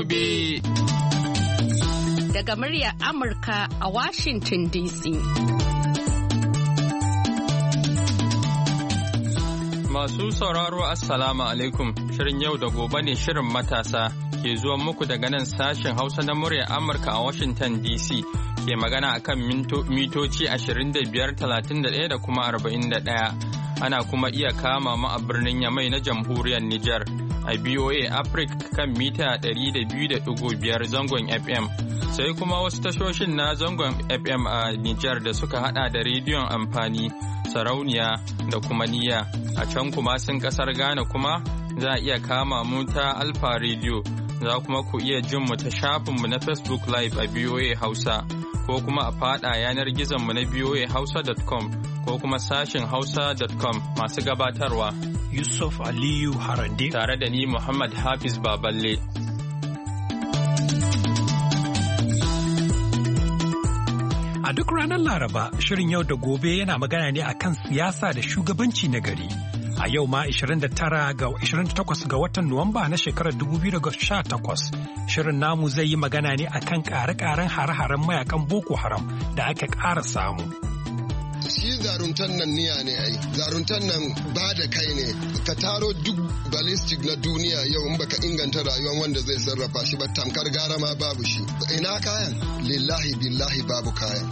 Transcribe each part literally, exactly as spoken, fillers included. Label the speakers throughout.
Speaker 1: gobe.
Speaker 2: Daga muryar Amurka a Washington D C.
Speaker 1: Masu sauraro Assalamu alaikum. Shirin yau da gobe ne shirin matasa ke zuwa muku daga nan sashen Hausa na muryar Amurka a Washington D C. Ke magana akan mitoci ashirin da biyar, talatin da ɗaya da kuma arba'in da ɗaya. Ana kuma iya kama mu a birnin Yamai na jamhuriyar Nijar a B O A Africa kan mita ɗari da biyu da ɗigo biyar zangon F M. Sai kuma wasu tashoshin na zangon F M a Nijar da suka hada da rediyon amfani, sarauniya da kuma niyya. A can kuma sun kasar Ghana kuma za a iya kama mu ta Alfa Radio. Za kuma ku iya jin mu ta shafinmu na Facebook Live a B O A Hausa. Ko kuma a fada yanar gizonmu na B O A hausa dot com ko kuma sashin hausa dot com masu gabatarwa.
Speaker 3: Yusuf Aliyu Harande.
Speaker 1: Tare da ni Muhammad Hafiz Baballe.
Speaker 3: A duk ranar Laraba, shirin yau da gobe yana magana ne akan siyasa da shugabanci na gari. A yau ma ishirin da tara ga ishirin da takwas ga watan Nuwamba na shekarar dubu biyu da sha takwas. Shirin namu zai yi magana ne akan ƙare-ƙaren hare-haren mayakan Boko Haram da aka ƙara samu.
Speaker 4: Shi zaruntan nan niya ne ai, zaruntan nan ba da kai ne, ka taro duk ballistic na duniya yau in baka inganta rayuwar wanda zai sarrafa shi ba tamkar gara ma babu shi. Ina kayan? Lillahi billahi babu kayan.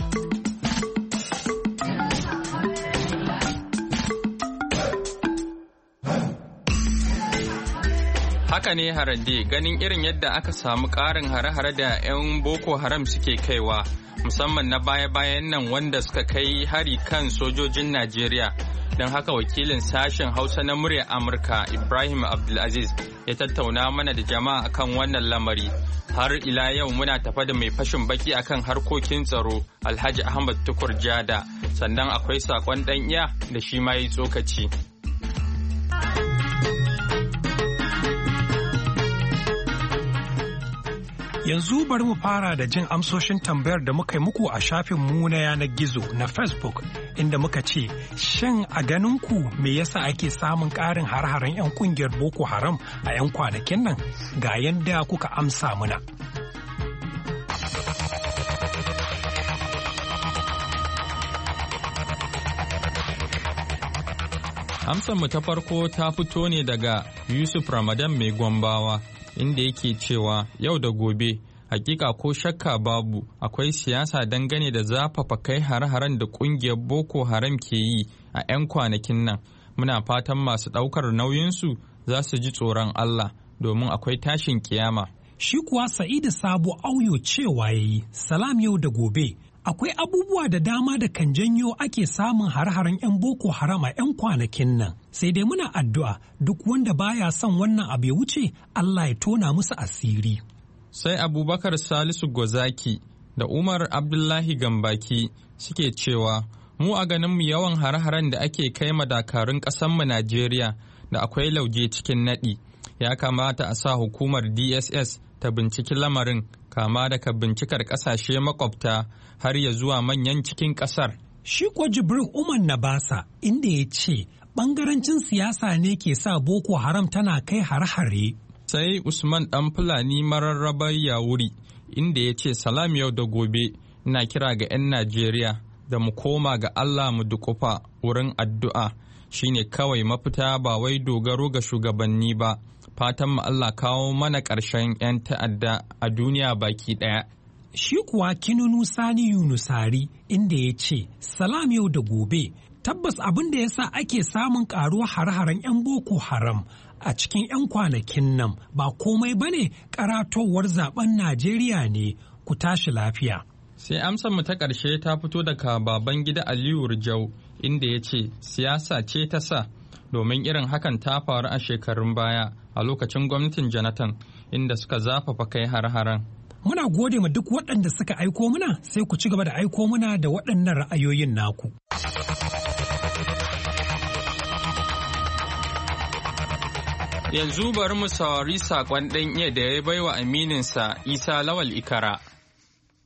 Speaker 1: Haka ne Harande, ganin irin yadda aka samu ƙarin hare-hare da 'yan Boko Haram suke kaiwa, musamman na baya-bayan nan wanda suka kai hari kan sojojin Najeriya. Don haka wakilin sashen Hausa na muryar Amurka Ibrahim Abdulaziz ya tattauna mana da jama'a akan wannan lamari. Har ila yau muna tafa da mai fashin baki akan harkokin tsaro Alhaji Ahmad Tukur Jada, sannan akwai sakon ɗan iya da shi ma yi tsokaci.
Speaker 3: Yanzu bari mu fara da jin amsoshin tambayar da muka yi muku a shafin mu na yanar gizo na Facebook, inda muka ce, shin a ganin ku me yasa ake samun ƙarin har-haren 'yan ƙungiyar Boko Haram a 'yan kwanakin nan? Ga yanda kuka amsa muna.
Speaker 1: Amsar mu ta farko ta fito ne daga Yusuf Ramadan mai Gombawa, inda yake cewa yau da gobe hakika ko shakka babu akwai siyasa dangane da zafafa kai hare-haren da kungiyar Boko Haram ke yi a 'yan kwanakin nan. Muna fatan masu ɗaukar nauyinsu za su ji tsoron Allah domin akwai tashin kiyama.
Speaker 3: Shi kuwa Sa'idu Sabo Auyo cewa yayi, salam yau da gobe. Akwai abubuwa da dama da kan janyo ake samun har-haren 'yan Boko Haram a 'yan kwanakin nan. Sai dai muna addu'a duk wanda baya son wannan abu ya wuce, Allah ya tona musu asiri.
Speaker 1: Sai Abubakar Salisu Gozaki da Umar Abdullahi Gambaki suke cewa mu a ganinmu yawan har-haren da ake kai ma dakarun ƙasanmu Najeriya da akwai lauje cikin naɗi. Ya kamata a sa hukumar D S S ta binciki lamarin, kama daga bincikar ƙasashe makwabta har ya zuwa manyan cikin ƙasar.
Speaker 3: Shi kuwa Jibril Umar Nabasa inda ya ce ɓangarancin siyasa ne ke sa Boko Haram tana kai har-hare.
Speaker 1: Sai Usman ɗan Fulani mararrabar Yawuri inda ya ce salam yau da gobe, ina kira ga 'yan Najeriya da mu koma ga Allah mu dukufa wurin addu'a, shine kawai mafita ba wai dogaro ga shugabanni ba. Fatan mu Allah kawo mana ƙarshen 'yan ta'adda a duniya baki ɗaya.
Speaker 3: Shi kuwa Kinunu Sani Yunusari inda ya ce, salam yau da gobe, tabbas abin da ya sa ake samun ƙaruwar har-haren 'yan Boko Haram a cikin 'yan kwanakin nan ba komai ba ne, karatowar zaben Najeriya ne, ku tashi lafiya.
Speaker 1: Sai amsar mu ta ƙarshe ta fito daga Babangida Aliyu Rijau inda ya ce, siyasa ce ta sa, domin irin hakan ta faru a shekarun baya a lokacin gwamnatin Jonathan inda suka zafafa kai har-haren.
Speaker 3: Muna gode ma duk waɗanda suka aiko muna, sai ku ci gaba da aiko muna da waɗannan ra'ayoyin naku.
Speaker 1: Yanzu bari mu saurari saƙon ɗan iya da ya baiwa amininsa Isa Lawal Ikara.
Speaker 5: Tun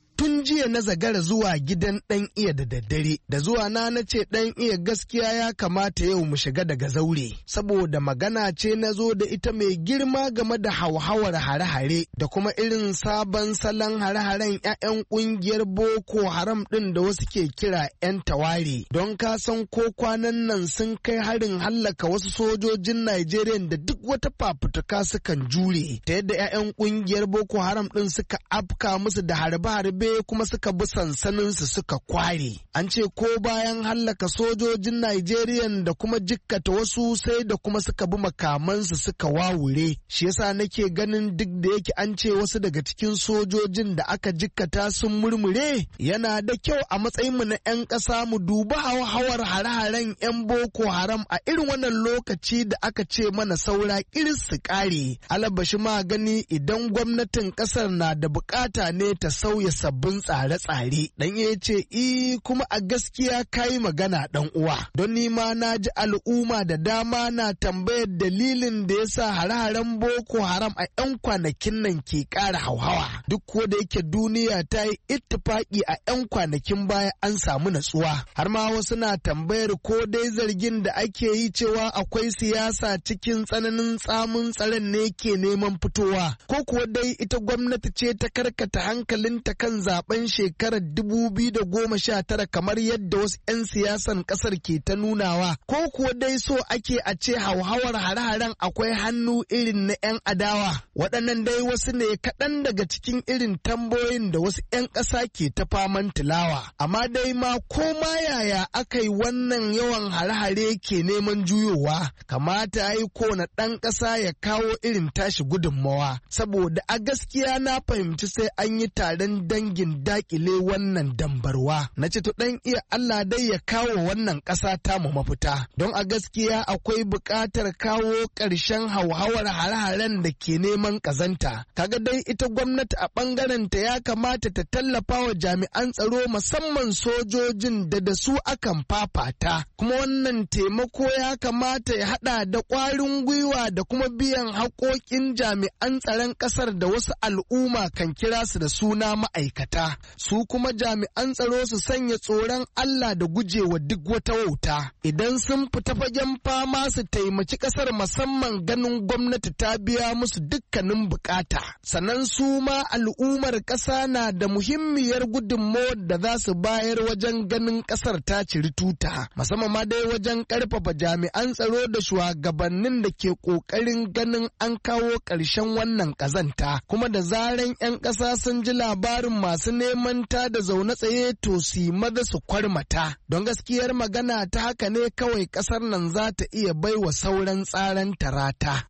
Speaker 5: jiya na zagara zuwa gidan ɗan iya da daddare, da zuwa na na ce ɗan iya gaskiya ya kamata yau mu shiga daga zaure, saboda magana ce na zo da ita mai girma game da hauhawar hare-hare da kuma irin sabon salon hare-haren 'ya'yan ƙungiyar Boko Haram ɗin da wasu ke kira 'yan taware. Don ka san ko kwanan nan sun kai harin hallaka wasu sojojin Najeriya da duk wata fafutuka sukan jure, ta yadda 'ya'yan ƙungiyar Boko Haram ɗin suka afka musu da harbe-harbe kuma suka bi sansaninsu suka kware. An ce ko bayan hallaka sojojin Najeriya da kuma jikkata wasu sai da kuma suka bi makamansu suka wawure. Shi yasa nake ganin duk da yake an ce wasu daga cikin sojojin da aka jikkata sun murmure, yana da kyau a matsayinmu na 'yan ƙasa mu duba hauhawar hare-haren 'yan Boko Haram a irin wannan lokaci da aka ce mana saura irin su ƙare. Alabashi ma gani idan gwamnatin ƙasar na da bukata ne ta sauya sabbin tsare-tsare. Dan ya ce i kuma a gaskiya kayi magana dan uwa, don ni ma na ji al'umma da dama na tambayar dalilin da yasa hare-haren Boko Haram a 'yan kwanakin nan ke ƙara hauhawa, duk ko da yake duniya ta yi ittifaki a 'yan kwanakin baya an samu natsuwa. Har ma wasu na tambayar ko dai zargin da ake yi cewa akwai siyasa cikin tsananin tsamin tsaron ne ke neman fitowa, ko kuwa dai ita gwamnati ce ta karkata hankalinta kan zaben shekarar dubu biyu da goma sha tara kamar yadda wasu 'yan siyasan kasar ke ta nunawa, ko kuwa dai so ake a ce hauhawar hare-haren akwai hannu irin na 'yan adawa. Waɗannan dai wasu ne kaɗan daga cikin irin tambayoyin da wasu 'yan ƙasa ke ta faman tilawa. Amma dai ma ko ma yaya aka yi wannan yawan hare-hare ke neman juyowa, kamata yi ko na ɗan ƙasa ya kawo irin tashi gudunmawa, saboda a gaskiya na fahimci sai an yi taron dangin dakile wannan dambarwa. Na ce to ɗan iya Allah dai ya kawo wannan ƙasa ta mu mafita, don a gaskiya akwai buƙatar kawo ƙarshen hauhawar hare-haren da ke neman ƙazanta. Kaga dai ita gwamnati a ɓangaren ta ya kamata ta tallafa wa jami'an tsaro musamman sojojin da da su akan fafata, kuma wannan taimako ya kamata ya haɗa da ƙwarin gwiwa da kuma biyan haƙoƙin jami'an tsaron ƙasar da wasu al'umma kan kira su da suna ma'aikata. Su kuma jami'an tsaro su sanya tsoron Allah da gujewa duk wata wauta. Idan sun fita fagen fama su taimaki ƙasar musamman ganin gwamnati ta biya musu dukkanin bukata. Sannan su ma al'ummar ƙasa na da muhimmiyar gudunmawar da za su bayar wajen ganin ƙasar ta ciri tuta. Musamman ma dai wajen ƙarfafa jami'an tsaro da shugabannin da ke ƙoƙarin ganin an kawo ƙarshen wannan ƙazanta. Kuma da zaran 'yan ƙasa sun ji labarin masu neman ta da zaune tsaye to su yi maza su kwarmata. Don gaskiyar magana ta haka ne kawai ƙasar nan za ta iya baiwa sauran tsaran tarata.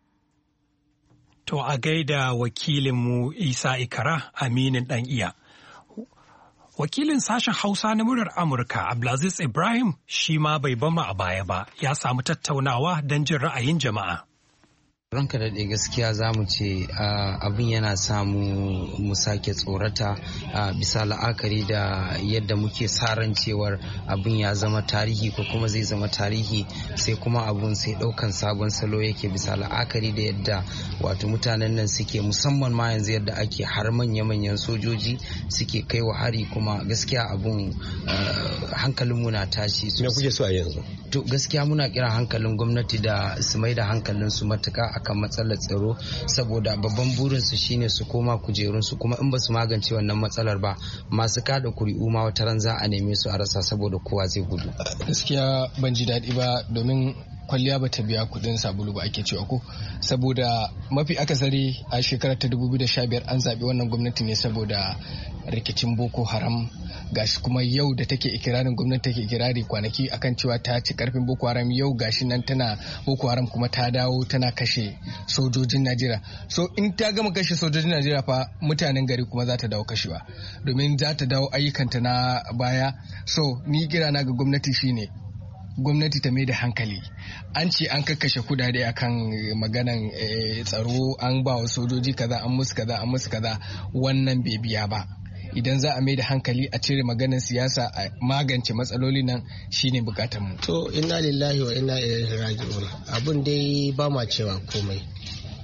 Speaker 3: To a gaida wakilinmu Isa Ikara Aminin ɗan iya. Wakilin sashen Hausa na muryar Amurka Abdulaziz Ibrahim shi ma bai bama a baya ba, ya samu tattaunawa don jin ra'ayin jama'a.
Speaker 6: Ranka da gaskiya za mu ce abin yana samu mu sake tsorata bisa la'akari da yadda muke saran cewar abin ya zama tarihi ko kuma zai zama tarihi, sai kuma abun sai daukan sabon salo yake bisa la'akari da yadda wato mutanen nan suke, musamman ma yanzu yadda ake har manya-manyan sojoji suke kai wa hari, kuma gaskiya abun hankalinmu na tashi sosai. Me kuke so a yanzu? To gaskiya muna kira hankalin gwamnati da su mai da hankalin su matuka akan matsalar tsaro, saboda babban burinsu shine su koma kujerunsu, kuma in ba su magance wannan matsalar ba masu kada kuri'u ma wata ran za a neme su a rasa saboda kowa zai gudu.
Speaker 7: Gaskiya ban ji daɗi ba, domin kwalliya ba ta biya kudin sabulu ba ake cewa ko, saboda mafi akasari a shekarar ta dubu biyu da sha biyar an zaɓi wannan gwamnati ne saboda rikicin Boko Haram. Gashi kuma yau da take ikirarin gwamnati take ikirari kwanaki akan cewa ta ci karfin Boko Haram, yau gashi nan tana Boko Haram kuma ta dawo tana kashe sojojin Najeriya. So in ta gama kashe sojojin Najeriya fa mutanen gari kuma za ta dawo kashewa, domin za ta dawo ayyukanta na baya. So ni kira na ga gwamnati shine gwamnati ta mai da hankali. An ce an kakkashe kudade akan maganan tsaro, an ba wa sojoji kaza, an musu kaza, an musu kaza, wannan bai biya ba. Idan za a mai da hankali a cire maganar siyasa a magance matsaloli nan shine bukatar mu.
Speaker 8: To inna lillahi wa inna ilaihi raji'un. Abun dai ba ma cewa komai.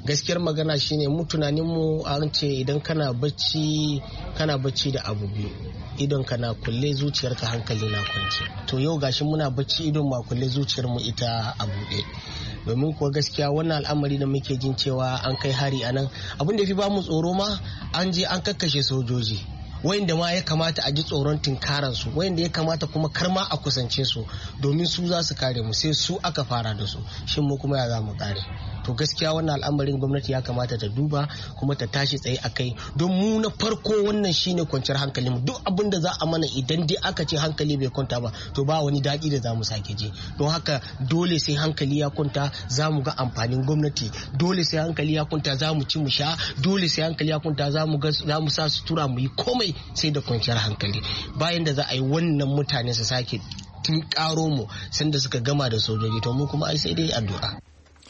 Speaker 8: gaskiyar magana shine mu tunanin mu an ce idan kana bacci kana bacci da abu biyu, idon ka na kulle zuciyarka hankali na kwance. To yau gashi muna bacci idon ma kulle zuciyar mu ita a buɗe. Domin kuwa gaskiya wannan al'amari da muke jin cewa an kai hari a nan, abin da ya fi ba mu tsoro ma an je an kakkashe sojoji wayanda ma ya kamata a ji tsoron tinkaran su, wayanda ya kamata kuma kar ma a kusance su domin su za su kare mu, sai su aka fara da su, shin mu kuma ya za mu kare? To gaskiya wannan al'amarin gwamnati ya kamata ta duba kuma ta tashi tsaye a kai, don mu na farko wannan shine kwanciyar hankalinmu. Duk abin da za a mana idan dai aka ce hankali bai kwanta ba to ba wani daɗi da za mu sake ji. Don haka dole sai hankali ya kwanta za mu ga amfanin gwamnati, dole sai hankali ya kwanta za mu ci mu sha, dole sai hankali ya kwanta za mu ga za mu sa sutura mu yi komai sai da kwanciyar hankali. Bayan da za a yi wannan mutane su sake tun karo mu sanda suka gama da sojoji, to mu kuma ai sai dai addu'a.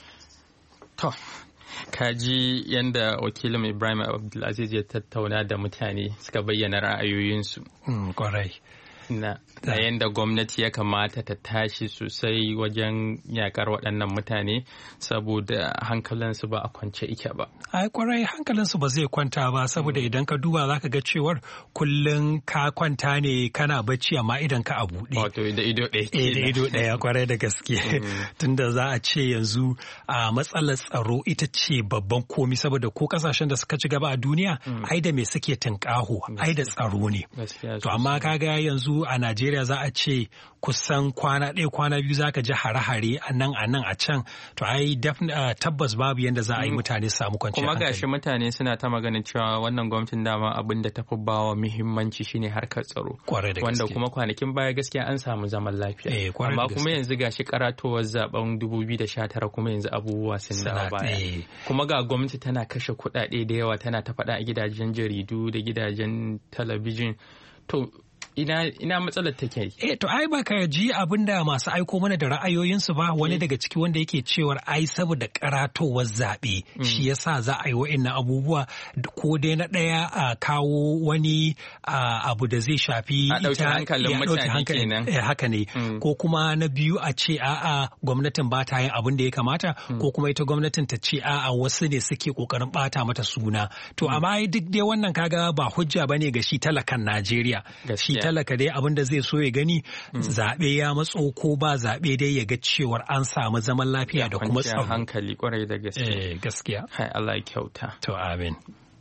Speaker 1: To, kaji yadda wakilin Ibrahim Abdulaziz ya tattauna da mutane suka bayyana ra'ayoyinsu.
Speaker 3: Kwarai.
Speaker 1: Na yadda gwamnati ya kamata ta tashi sosai wajen yakar waɗannan mutane saboda hankalinsu ba a kwance ike ba.
Speaker 3: Ai kwarai hankalinsu ba zai kwanta ba saboda idan ka duba za ka ga cewar kullum ka kwanta ne kana bacci amma idan ka a buɗe.
Speaker 1: Wato da ido ɗaya.
Speaker 3: Eh da ido ɗaya kwarai da gaske. Tunda za a ce yanzu a matsalar tsaro ita ce babban komi saboda ko kasashen da suka ci gaba a duniya ai da me suke tunƙaho ai da tsaro ne. To amma kaga yanzu a Najeriya za a ce kusan kwana ɗaya kwana biyu za ka ji hare-hare a nan a nan a can, to ai tabbas babu yadda za a yi mutane su samu kwanciyar hankali.
Speaker 1: Kuma gashi mutane suna ta maganin cewa wannan gwamnatin dama abin da ta fi bawa muhimmanci shine harkar tsaro.
Speaker 3: Kwarai da gaske.
Speaker 1: Wanda kuma kwanakin baya gaskiya an samu zaman lafiya.
Speaker 3: Eh, kwarai da gaske.
Speaker 1: Amma kuma yanzu gashi karatowar zaben dubu biyu da sha tara kuma yanzu abubuwa sun dawo baya. Kuma ga gwamnati tana kashe kuɗaɗe da yawa tana ta faɗa a gidajen jaridu da gidajen talabijin. To ina ina matsalar take.
Speaker 3: Eh to ai baka ji abinda masu aiko mana da ra'ayoyinsu ba, wani daga ciki wanda yake cewar ai saboda karatowar zaɓe shi yasa za a yi wa'annan abubuwa, ko dai na ɗaya a kawo wani abu da zai shafi
Speaker 1: ita ya ɗauki hankalin kenan.
Speaker 3: Haka ne. Ko kuma na biyu a ce a'a gwamnatin ba ta yin abin da ya kamata, ko kuma ita gwamnatin ta ce a'a wasu ne suke kokarin bata mata suna. To amma duk dai wannan kaga ba hujja bane ga shi talakan Najeriya. Shi talaka dai abin da zai so ya gani zaɓe ya matso ko ba zaɓe dai ya ga cewar an samu zaman lafiya da kuma tsaro.
Speaker 1: Hankali kwarai da gaske.
Speaker 3: Eh gaskiya.
Speaker 1: Hai Allah ya kyauta.
Speaker 3: To amin.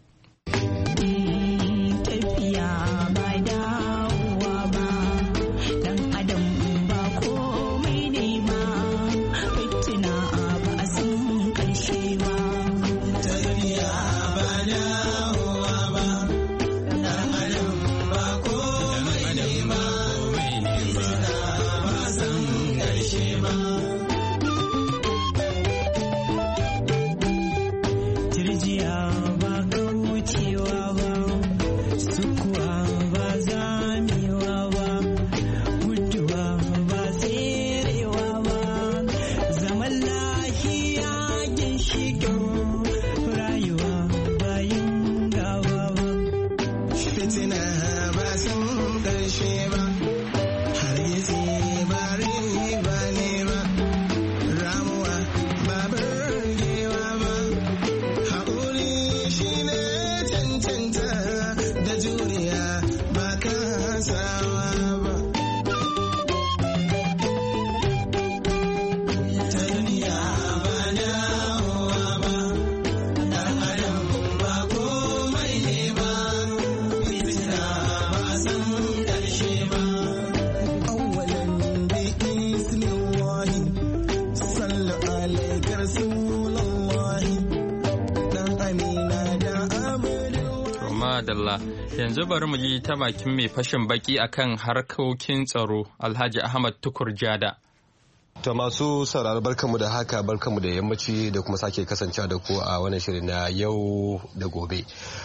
Speaker 1: Yanzu bari mu ji ta bakin mai fashin baki akan harkokin tsaro Alhaji Ahmad Tukur Jada.
Speaker 9: To masu sauraro barkanmu da haka barkanmu da yammaci da kuma sake kasancewa da ku a wannan shirin na yau da gobe.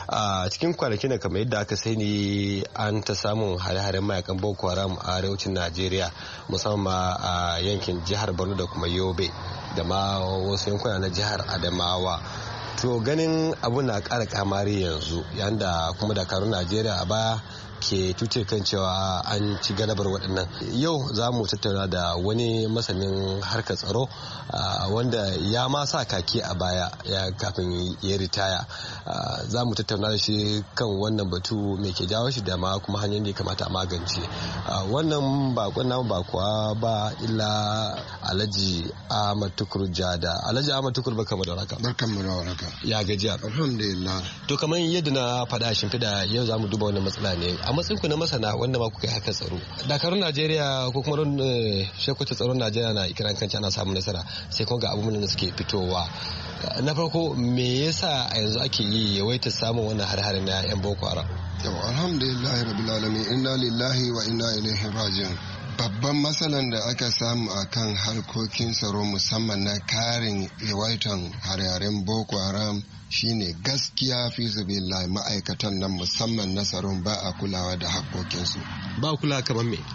Speaker 9: A cikin kwanakin da kamar yadda aka sani an ta samun hare-haren mayakan Boko Haram a arewacin Najeriya musamman a yankin jihar Borno da kuma Yobe da ma wasu yankuna na jihar Adamawa. To ganin abu na ƙara kamari yanzu yanda kuma dakarun Najeriya a baya ke tuce kan cewa an ci galabar waɗannan. Yau za mu tattauna da wani masanin harkar tsaro wanda ya ma sa kaki a baya ya kafin ya ritaya. Za mu tattauna da shi kan wannan batu mai ke jawo shi da ma kuma hanyoyin da ya kamata a magance. Wannan bakon namu ba kuwa ba illa Alhaji Ahmad Tukur Jada. Alhaji Ahmad Tukur, barkamu da warhaka.
Speaker 4: Barkamu da warhaka.
Speaker 9: Ya gajiya.
Speaker 4: Alhamdulillah.
Speaker 9: To kamar yadda na faɗa shimfiɗa, yau za mu duba wannan matsala ne a matsayin ku na masana wanda ma kuka yi haka tsaro. Dakarun Najeriya ko kuma shekwata tsaron Najeriya na ikiran kanci ana samun nasara, sai kuma ga abubuwan da suke fitowa. Na farko, me yasa a yanzu ake yi yawaita samun wannan har-harin na yan Boko Haram?
Speaker 4: Yau alhamdulillah rabbil alamin, inna lillahi wa inna ilaihi raji'un. Babban matsalan da aka samu a kan harkokin tsaro musamman na karin yawaitan hare-haren Boko Haram shine gaskiya fi sabilillahi ma'aikatan nan musamman na tsaron ba a kulawa da hakokinsu.
Speaker 9: Ba kula kamar me?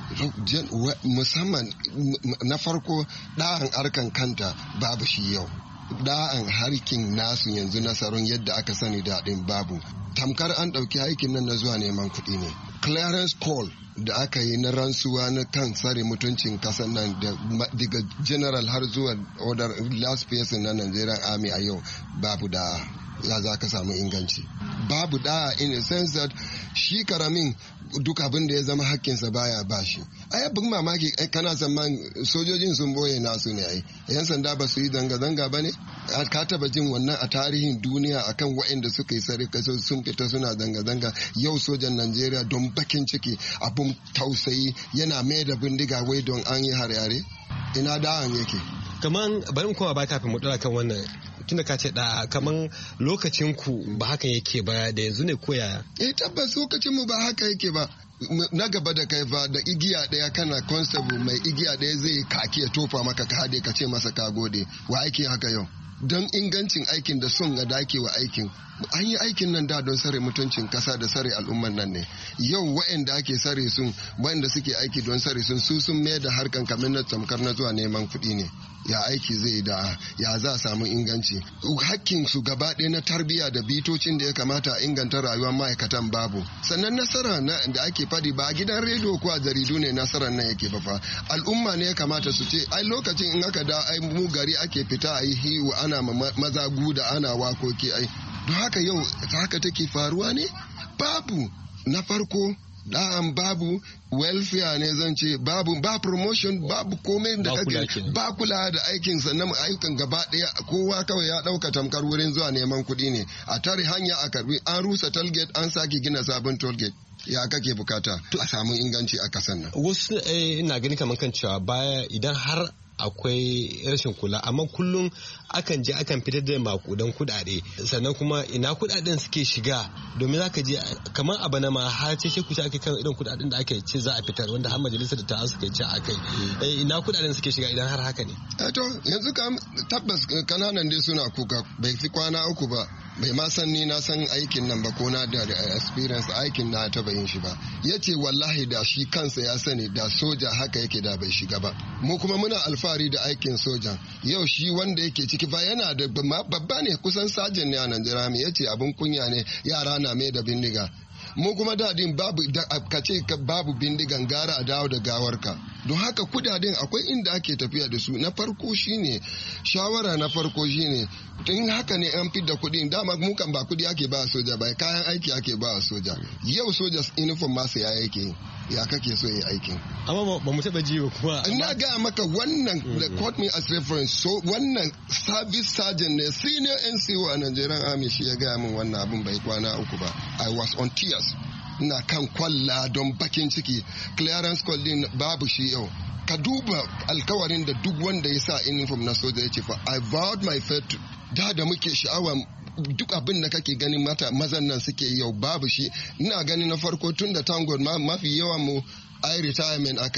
Speaker 4: Musamman na farko ɗa'an arkan kanta babu shi yau. Da'an harkin nasu yanzu na tsaron yadda aka sani daɗin babu. Tamkar an ɗauki aikin nan na zuwa neman kuɗi ne. Clearance call da aka yi na rantsuwa na kan tsare mutuncin kasar nan daga general har zuwa order last person na Nigerian Army a yau babu da ya za ka samu inganci. Babu da in a sense that shi karamin duk abin da ya zama hakkinsa baya bashi. Ai abin mamaki kana zaman sojojin sun boye nasu ne ai. Yan sanda ba su yi zanga-zanga ba ne? Ka taba jin wannan a tarihin duniya akan waɗanda suka yi sarika sun fita suna zanga-zanga. Yau sojan Najeriya don bakin ciki abun tausayi yana mai da bindiga wai don an yi hare-hare. Ina da'an yake.
Speaker 9: Kaman bari mu koma ba kafin mu dora kan wannan, tunda ka ce da kaman lokacin ku ba haka yake ba da yanzu ne ko yaya?
Speaker 4: Eh tabbas lokacin mu ba haka yake ba. Na gaba da kai fa da igiya daya kana constable mai igiya daya zai kaki ya tofa maka ka hade ka ce masa ka gode. Wa ake haka yau? Don ingancin aikin da son ga dakewa aikin, an yi aikin nan da don sare mutuncin kasa da sare al'umman nan ne. Yau waɗanda ake sare sun, waɗanda suke aiki don sare sun, su sun mai da harkan kamar na tamkar na zuwa neman kuɗi ne. Ya aiki zai da ya za a samu inganci. Hakkin su gaba ɗaya na tarbiyya da bitocin da ya kamata a inganta rayuwar ma'aikatan babu. Sannan nasara da ake fadi ba a gidan rediyo ko a jaridu ne nasarar nan yake ba fa. Al'umma ne ya kamata su ce ai lokacin in aka da ai mu gari ake fita a yi hiwu ana maza guda ana wakoki ai. Don haka yau haka take faruwa ne? Babu. Na farko da'an babu welfare ne zan ce babu ba promotion babu komai da kake ba kula da aikin sannan ayyukan gaba daya kowa kawai ya dauka tamkar wurin zuwa neman kuɗi ne a tare hanya a karbi an rusa tollgate an sake gina sabon tollgate. Ya kake bukata a samu inganci a kasan nan?
Speaker 9: Wasu ina gani kamar kan cewa baya idan har akwai rashin kula amma kullum akan je akan fitar da makudan kudade sannan kuma ina kudaden suke shiga domin zaka je kamar a bana ma har ce ku ake kan irin kudaden da ake ce za a fitar wanda har majalisar da ta suka ce akai ina kudaden suke shiga idan har haka ne.
Speaker 4: To yanzu kam tabbas kananan dai suna kuka bai fi kwana uku ba bai ma san ni na san aikin nan ba ko na da experience aikin na ta bayin shi ba yace wallahi da shi kansa ya sani da soja haka yake da bai shiga ba. Mu kuma muna alfahari da aikin sojan yau shi wanda yake ciki ba yana da babba ne kusan sajin ne a Najeriya ya ce abin kunya ne yara na mai da bindiga. Mu kuma dadin babu ka ce babu bindigan gara a dawo da gawarka. Don haka kudaden akwai inda ake tafiya da su. Na farko shine shawara na farko shine tun haka ne an fidda kudin dama mu kan ba kudi ake ba soja ba kayan aiki ake ba soja. Yau soja uniform ma sai yake ya kake so yi aikin.
Speaker 9: Amma ba mu taba jiwa kuma.
Speaker 4: Ina ga maka wannan quote me as reference so wannan service sergeant ne senior N C O a Nigerian Army shi ya gaya min wannan abin bai kwana uku ba. I was on tears. Ina kan kwalla don bakin ciki clearance call din babu shi yau. Ka duba alkawarin da duk wanda ya sa uniform na soja ya ce fa I vowed my faith da da muke sha'awa duk abin da kake ganin mata mazan nan suke yau babu shi. Ina gani na farko tun da tango mafi yawan mu ai retirement aka yi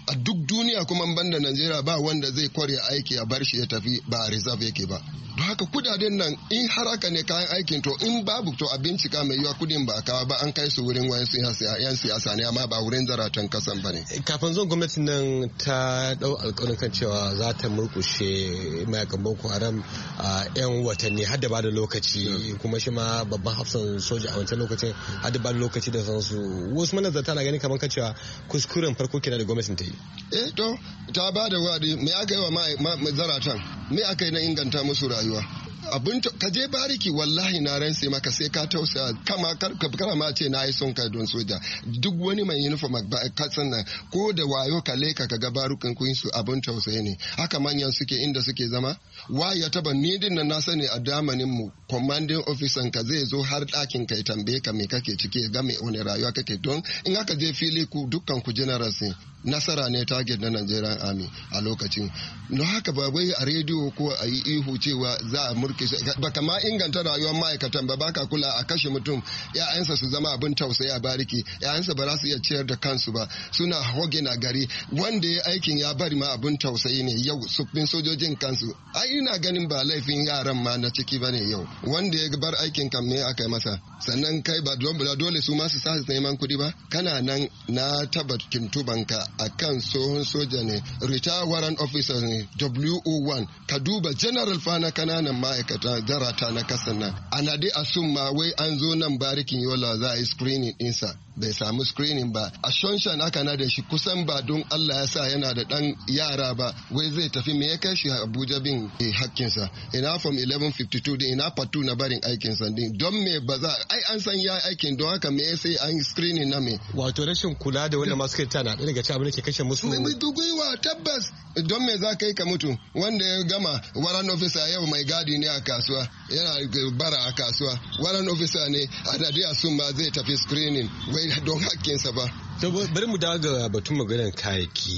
Speaker 4: a duk duniya kuma banda Najeriya ba wanda zai kware aiki a bar shi ya tafi ba a reserve yake ba. Don haka kudaden nan in har haka ne kayan aikin to in babu to a bincika mai yiwa kudin ba kawo ba an kai su wurin wayan yan siyasa ne amma ba wurin zaratan kasan ba ne.
Speaker 9: Kafin zuwan gwamnatin nan ta dau alƙawarin kan cewa za ta murkushe mayakan Boko Haram a yan watanni har da bada lokaci kuma shi ma babban hafsan soja a wancan lokacin har da bada lokaci da sansu wasu manazarta na ganin kamar kan cewa kuskuren farko kenan da gwamnatin ta yi.
Speaker 4: Eh to ta bada wadi me aka yi wa zaratan me aka yi na inganta musu rayuwa. Abin ka je bariki wallahi na ransa maka sai ka tausaya kama kar ma ce na yi son kai don soja duk wani mai uniform ba kasan nan ko da wayo ka leka ka ga barukan kun su abin tausayi ne haka manyan suke inda suke zama waya taba ni din nan na sani a damanin mu commanding officer ka zai zo har ɗakin kai tambaye ka me kake ciki ga me wani rayuwa kake don in aka je fili ku dukkan ku generals ne nasara ne target na Nigerian Army a lokacin no haka ba wai a rediyo ko a yi ihu cewa za a murke ba kama inganta rayuwar ma'aikatan ba baka kula a kashe mutum ya'yansa su zama abin tausayi a bariki ya'yansa ba za su iya ciyar da kansu ba suna hoge na gari wanda ya aikin ya bari ma abin tausayi ne yau suffin sojojin kansu ai ina ganin ba laifin yaran ma na ciki bane yau wanda ya bar aikin kam ne aka yi masa sannan kai ba dole su ma su sa su neman kuɗi ba kana nan na tabbatin tubanka akan tsohon soja ne retired warrant officer ne W O one ka duba general fa na kananan ma'aikata jarata na kasan nan ana dai assume ma wai an zo nan barikin yola za a yi screening ɗinsa bai samu screening ba a shonshan aka na da shi kusan ba don Allah ya sa yana da dan yara ba wai zai tafi me ya kai shi Abuja bin hakkinsa ina from eleven fifty-two din ina patu na barin aikinsa din don me ba za ai an san ya aikin don haka me sai an screening na me
Speaker 9: wato rashin kula da wanda masu kai tana daga cikin abin da ke kashe musu
Speaker 4: mai duguiwa tabbas don me za ka yi ka mutu wanda ya gama warrant officer yau mai gadi ne a kasuwa yana bara a kasuwa warrant officer ne a dadiya sun ma zai tafi screening wai don hakkinsa ba.
Speaker 9: To bari mu dawo ga batun maganar kayayyaki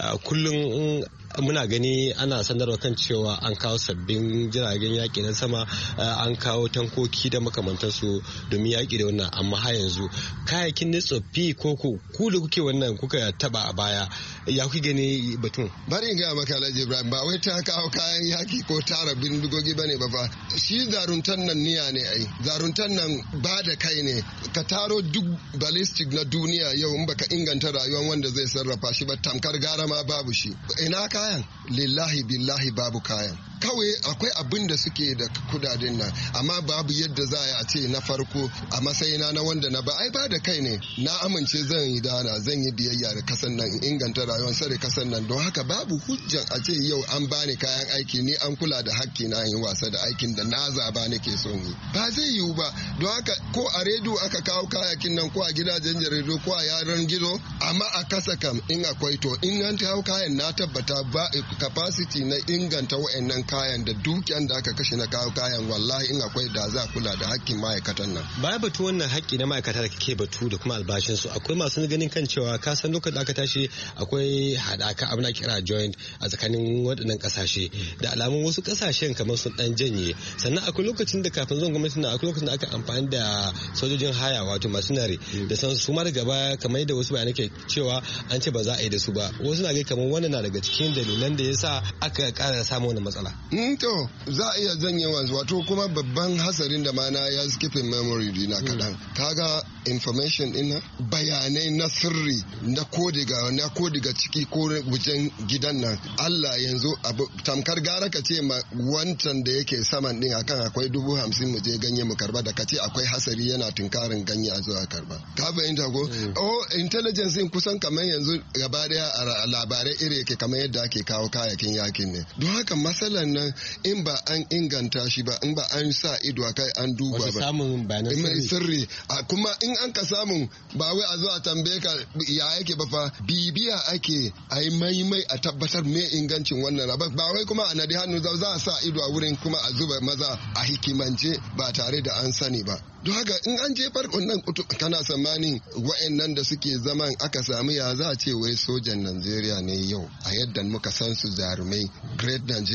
Speaker 9: kullum muna gani ana sanarwa kan cewa an kawo sabbin jiragen yaƙi na sama an kawo tankoki da makamantansu domin yaƙi da wannan amma har yanzu kayayyakin ne tsoffi ko ku da kuke wannan kuka taba a baya ya kuke gani batun.
Speaker 4: Bari in gaya maka Alhaji Ibrahim ba wai ta kawo kayan yaƙi ko tara bindigogi bane ba fa shi zaruntan nan niya ne ai zaruntan nan ba da kai ne ka taro duk ballistic na duniya yau in baka inganta rayuwar wanda zai sarrafa shi ba tamkar gara ma babu shi ina kayan lillahi billahi babu kayan kawai akwai abin da suke da kudaden nan amma babu yadda za a ce na farko a matsayina na wanda na ba ai ba da kai ne na amince zan yi dana zan yi biyayya da kasan nan inganta rayuwar sare kasan nan don haka babu hujjan a ce yau an bani kayan aiki ni an kula da hakki na yin wasa da aikin da na zaba nake son yi ba zai yiwu ba don haka ko a rediyo aka kawo kayakin nan ko a gidajen jaridu ko a yaran gizo amma a kasa kam in akwai to in an kawo kayan na tabbata ba capacity na inganta wa'annan kayan da dukiyan da aka kashe na kawo kayan wallahi in akwai da za kula da hakkin ma'aikatan nan.
Speaker 9: Baya batu wannan haƙƙi na ma'aikata da kake batu da kuma albashin su akwai masu ganin kan cewa ka san lokacin da aka tashi akwai haɗaka abin da kira joint a tsakanin waɗannan ƙasashe da alamun wasu ƙasashen kamar sun ɗan janye sannan akwai lokacin da kafin zuwan gwamnati na akwai lokacin da aka amfani da sojojin haya wato masinari da san su ma daga baya kamar yadda wasu bayanai ke cewa an ce ba za a yi da su ba wasu na ga kamar wannan na daga cikin dalilan da yasa aka ƙara samun wannan matsala.
Speaker 4: To za a iya janye wanzu wato kuma babban hasarin da mana ya skipping memory dina kaɗan. Kaga information ina bayanai na sirri na kodiga na kodiga ciki ko wajen gidan nan Allah yanzu abu tamkar gara ka ce ma wancan da yake saman din akan akwai dubu hamsin mu je ganye mu karba da kace akwai hasari yana tunkarin ganye a zuwa karba ka fahimta ko oh intelligence din kusan kamar yanzu gaba daya a labarai iri yake kamar yadda ake kawo kayakin yakin ne don haka masalan nan in ba an inganta shi ba in ba an sa ido kai an duba ba
Speaker 9: samun bayanan
Speaker 4: sirri kuma in an ka samu ba wai a zo a tambaye ka ya yake ba fa bibiya ake a yi maimai a tabbatar me ingancin wannan ba wai kuma a nadi hannu za a sa ido a wurin kuma a zuba maza a hikimance ba tare da an sani ba don haka in an je farkon nan kana tsammanin wa'annan da suke zaman aka samu ya za a ce wai sojan Najeriya ne yau a yadda muka san su jarumai Great Nigerian Army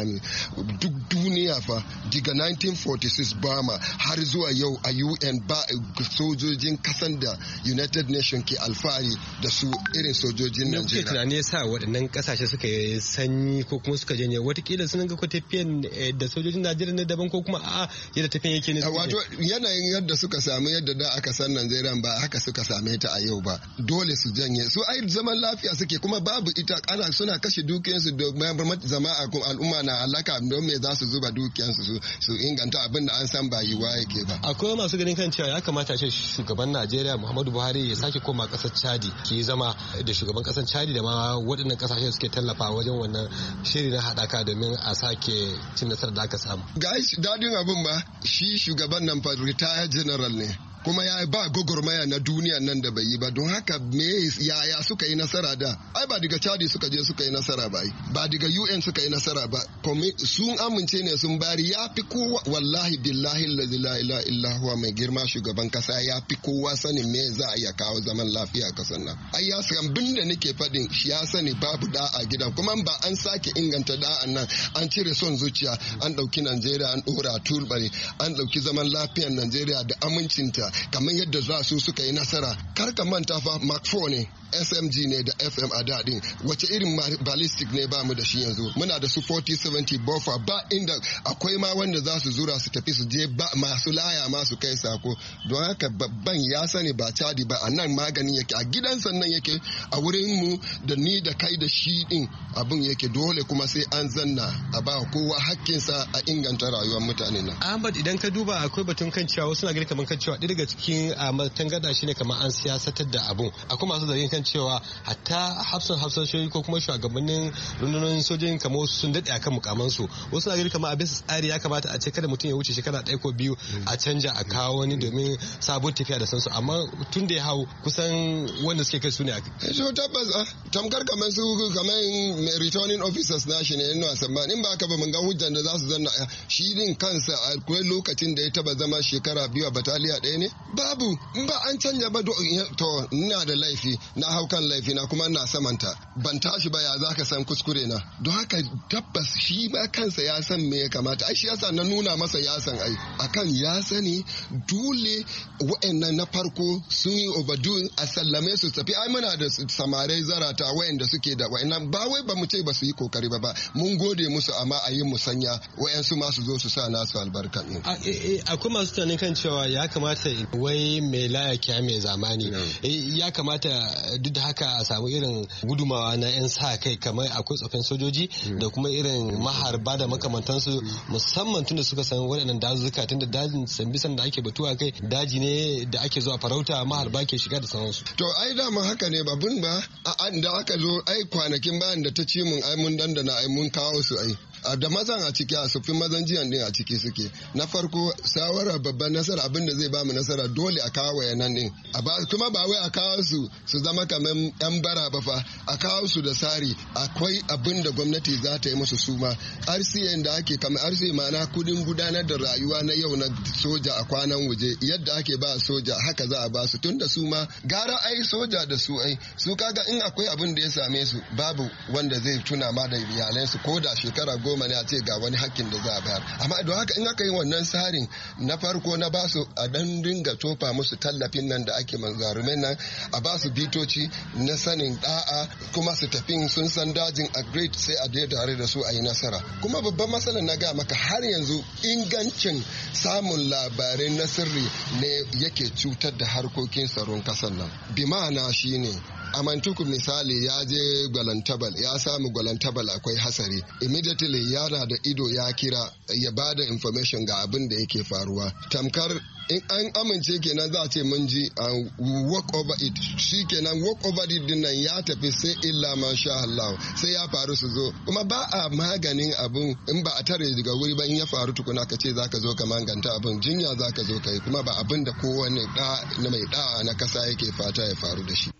Speaker 4: makami. Duk duniya fa daga nineteen forty-six Bama har zuwa yau a U N ba sojojin kasan da United Nations ke alfahari da su irin sojojin Najeriya.
Speaker 9: Me kuke tunani yasa waɗannan kasashe suka yi sanyi ko kuma suka janye watakila sun ga ko tafiyan da sojojin Najeriya ne daban ko kuma a yadda tafiyan yake ne?
Speaker 4: Wato yanayin yadda suka samu yadda da aka san Najeriya ba haka suka same ta a yau ba. Dole su janye. Su ai zaman lafiya suke kuma babu ita ana suna kashe dukiyansu da jama'a kuma al'umma na alaka don me za su zuba dukiyansu su su inganta abin da an san ba yiwa yake ba.
Speaker 9: Akwai masu ganin kan cewa ya kamata ce shugaban Najeriya Muhammadu Buhari ya sake koma kasar Chadi ke zama da shugaban kasar Chadi da ma waɗannan kasashe suke tallafa wajen wannan shiri na haɗaka domin a sake cin nasarar da aka samu.
Speaker 4: Ga dadin abin ba shi shugaban nan fa retired general ne. Kuma ya ba gwagwarmaya na duniya nan da bai yi ba don haka me yaya suka yi nasara da ai ba daga Chadi suka je suka yi nasara ba ba daga U N suka yi nasara ba sun amince ne sun bari ya fi kowa wallahi billahi la ilaha illa huwa mai girma shugaban kasa ya fi kowa sanin me za a iya kawo zaman lafiya kasan nan ai ya san bin da nake fadin shi ya sani babu da a gidan kuma ba an sake inganta da'an nan an cire son zuciya an dauki Najeriya an dora turbare an dauki zaman lafiyar Najeriya da amincinta kamar yadda za su suka yi nasara kar ka manta fa Mark four ne S M G ne da F M a daɗin wace irin ballistic ne ba mu da shi yanzu muna da su forty seventy buffer ba inda akwai ma wanda za su zura su tafi su je ba masu laya masu kai sako don haka babban ya sani ba Chadi ba a nan magani yake a gidan sannan yake a wurin mu da ni da kai da shi din abin yake dole kuma sai an zanna a ba kowa hakkinsa a inganta rayuwar mutane nan.
Speaker 9: Ahmad idan ka duba akwai batun kan cewa wasu na gani kamar kan cewa daga cikin tangada shine kamar an siyasatar da abun akwai masu zargin kan cewa hatta hafsan hafsashoyi ko kuma shugabannin rundunonin sojojin kamar wasu sun daɗe akan mukamansu wasu na gani kamar a bisa tsari ya kamata a ce kada mutum ya wuce shekara ɗaya ko biyu a canja a kawo wani domin sabon tafiya da sansu amma tun da ya hau kusan wanda suke kai su ne a kai.
Speaker 4: so tabbas tamkar kamar su kamar returning officers na shi ne ina wasan in ba haka ba mun ga hujjan da za su zanna shi din kansa akwai lokacin da ya taba zama shekara biyu a bataliya ɗaya ne babu in ba an canja ba to ina da laifi na hau kan laifi na kuma na samanta ban tashi ba ya za ka san kuskure na don haka tabbas shi ba kansa ya san me ya kamata ai shi yasa na nuna masa ya san ai akan ya sani dole wa'annan na farko sun yi overdue a sallame su tafi ai muna da samarai zarata wa'anda suke da wa'annan ba wai ba mu ce ba su yi kokari ba ba mun gode musu amma a yi musanya wa'ansu ma su zo su sa nasu albarka din
Speaker 9: akwai masu tunanin kan cewa ya kamata wai mai laya kiya mai zamani ya kamata duk da haka a samu irin gudumawa na 'yan sa kai kamar akwai tsofin sojoji da kuma irin maharba da makamantansu musamman tun da suka san waɗannan dazuka tun da dajin sambisan da ake batuwa kai daji ne da ake zuwa farauta maharba ke shiga da sauransu.
Speaker 4: To ai dama haka ne babun ba da aka zo ai kwanakin bayan da ta ci mun ai mun dandana ai mun kawo su ai da mazan a ciki a sufin mazan jiyan din a ciki suke na farko shawara babban nasara abinda zai bamu nasara dole a kawo yanan din kuma ba wai a kawo su su zama kamar yan bara ba fa a kawo su da sari akwai abin da gwamnati za ta yi musu suma R C A da ake kamar R C A ma'ana kudin gudanar da rayuwa na yau na soja a kwanan waje yadda ake ba soja haka za a ba su tunda su ma gara ai soja da su ai su kaga in akwai abin da ya same su babu wanda zai tuna ma da iyalansu ko da shekara goma ne a ce ga wani hakkin da za a bayar amma don haka in aka yi wannan tsarin na farko na ba su a dan dinga tofa musu tallafin nan da ake manzarumin nan a ba su bitoci na sanin da'a kuma su tafi sun san dajin a great sai a dai tare da su a yi nasara kuma babban matsalar na ga maka har yanzu ingancin samun labarai na sirri ne yake cutar da harkokin tsaron kasar nan bi ma'ana shine amantuku misali ya je gwalantabal ya samu gwalantabal akwai hasari immediately yana da ido ya kira ya ba da information ga abin da yake faruwa tamkar in an amince kenan za a ce mun ji an walk over it shi kenan walk over it din nan ya tafi sai illa ma sha Allah sai ya faru su zo kuma ba a maganin abin in ba a tare daga wuri ba in ya faru tukuna ka ce zaka zo ka manganta abin jinya zaka zo kai kuma ba abin da kowane da na mai da na kasa yake fata ya faru da shi.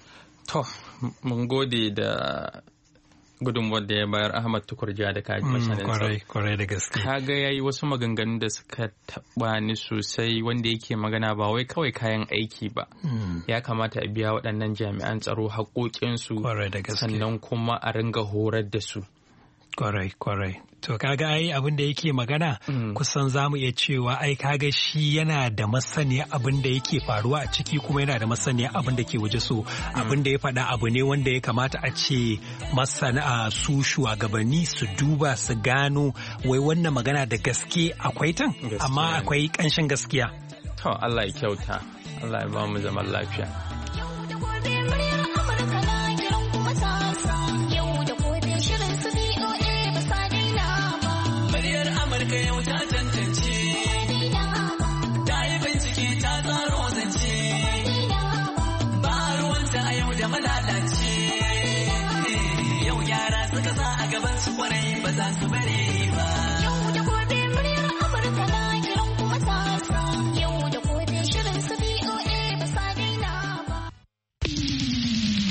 Speaker 1: To, mun gode da gudunmuwar da ya bayar Ahmad Tukurja da kaji mashanin
Speaker 3: kwarai kwarai da gaske.
Speaker 1: Kaga yayi wasu maganganun da suka taba ni sosai wanda yake magana ba wai kawai kayan aiki ba. Ya kamata a biya waɗannan jami'an tsaro haƙoƙinsu sannan kuma a ringa horar da su.
Speaker 3: Kwarai, kwarai. To kaga ai abin da yake magana kusan za mu iya cewa ai kaga shi yana da masaniya abin da yake faruwa a ciki kuma yana da masaniya abin da ke waje so abin da ya faɗa abu ne wanda ya kamata a ce masana su shugabanni su duba su gano wai wannan magana da gaske akwai tan amma akwai ƙanshin gaskiya.
Speaker 1: To Allah ya kyauta, Allah ya ba mu zaman lafiya.
Speaker 10: Yau ta tantance, ta yi bincike ta tsaro zance, ba ruwanta a yau da malalace, yau yara suka sa a gaban su kwarai ba za su bare ba.